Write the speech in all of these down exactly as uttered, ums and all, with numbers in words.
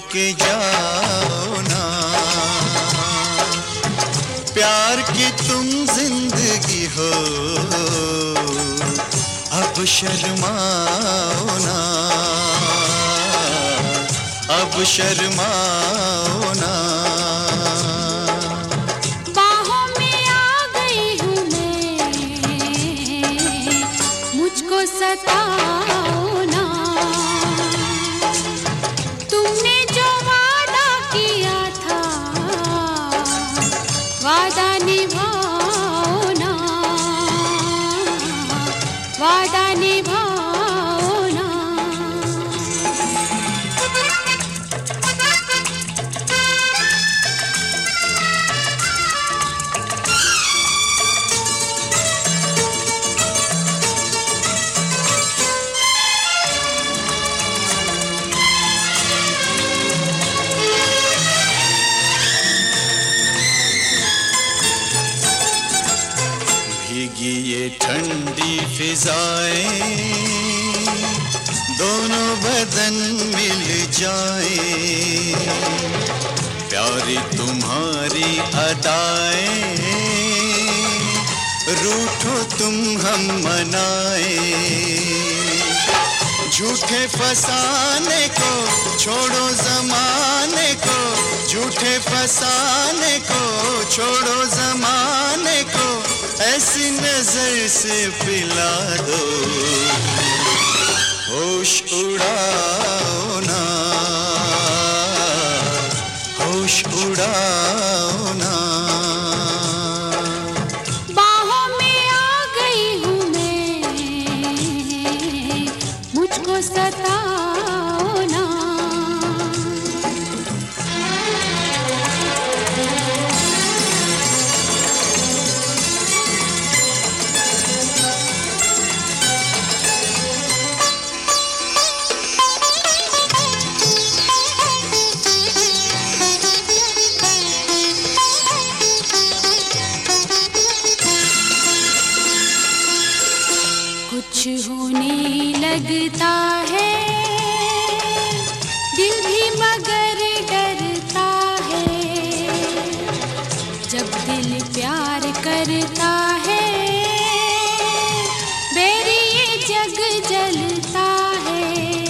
के जाओ ना, प्यार की तुम जिंदगी हो, अब शर्माओ ना, अब शर्माओ ना। बाहों में आ गई हूँ मैं, मुझको सताओ ना, तुमने जो वादा किया था वादा निभाओ ना, वादा निभाओ ना। भीगी ये ठंडी फिजाएं, दोनों बदन मिल जाए, प्यारी तुम्हारी अदाएं, रूठो तुम हम मनाए, झूठे फसाने को छोड़ो जमाने को, झूठे फसाने को छोड़ो जमाने को, ऐसी नजर से पिला दो, होश उड़ाओ ना, होश उड़ाओ ना। बाहों में आ गई हूँ मैं, मुझको सताओ ना। कुछ होने लगता है दिल भी मगर डरता है, जब दिल प्यार करता है बेरी ये जग जलता है।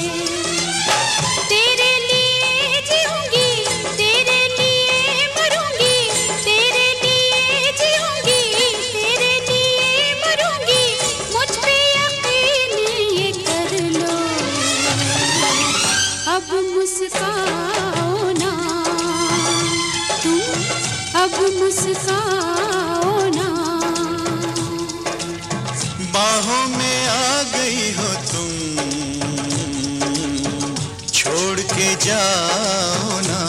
तेरे लिए जीऊंगी, तेरे लिए मरूंगी, तेरे लिए जीऊंगी, तेरे लिए मरूंगी, मुझ पे यकीन ये कर लो, अब मुस्काओ ना तुम, अब मुस्काओ ना। बाहों में आ गई हो तुम, छोड़ के जाओ ना।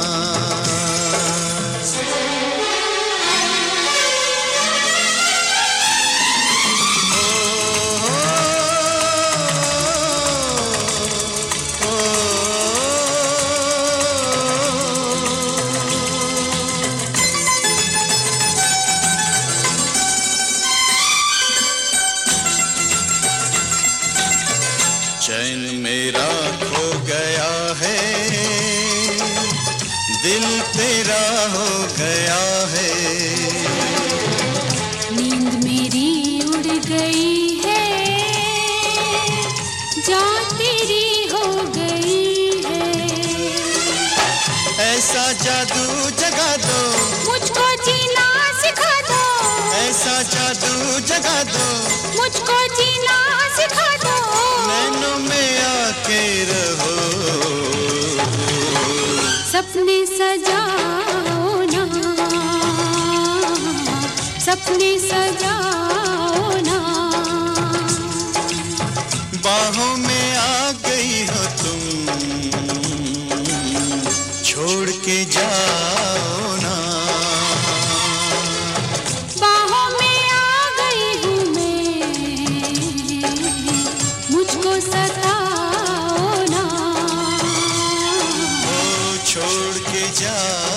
चैन मेरा खो गया है, दिल तेरा हो गया है, नींद मेरी उड़ गई है, जान तेरी हो गई है, ऐसा जादू जगा दो, मुझको जीना सिखा दो, ऐसा जादू जगा दो, मुझको जीना सिखा दो, नैनों में आके रहो, सपने सजाओ ना, सपने सजाओ ना। बाहों में आ गई हो तुम, छोड़ के जाओ ना। बाहों में आ गई हूँ मैं, मुझको सताओ ना, ओ छोड़ के जाओ।